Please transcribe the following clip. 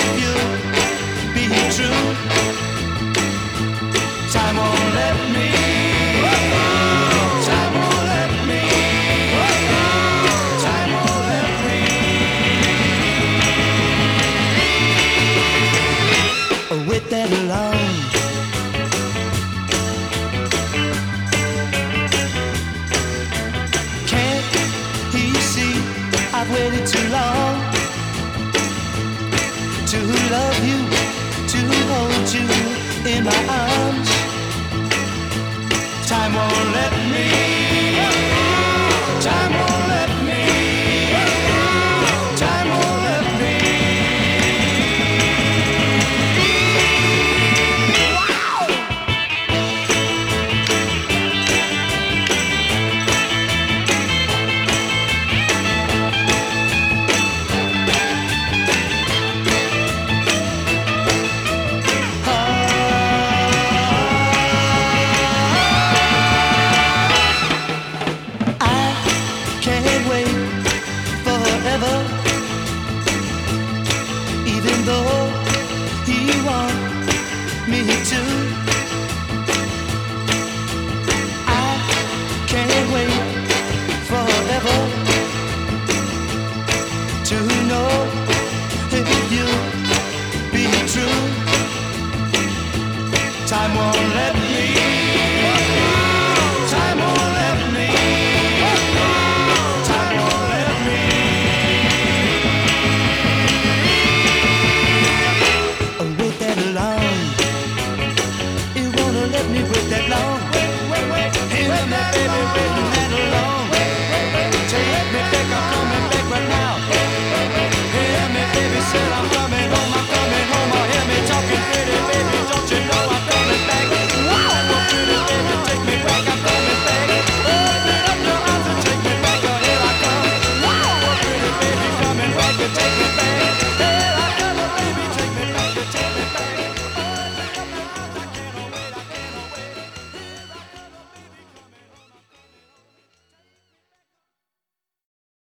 you'll be true. Time won't let me. Time won't let me. Time won't let me. Wait that long. Can't he see I've waited too long to love you, to hold you in my arms? Time won't let me.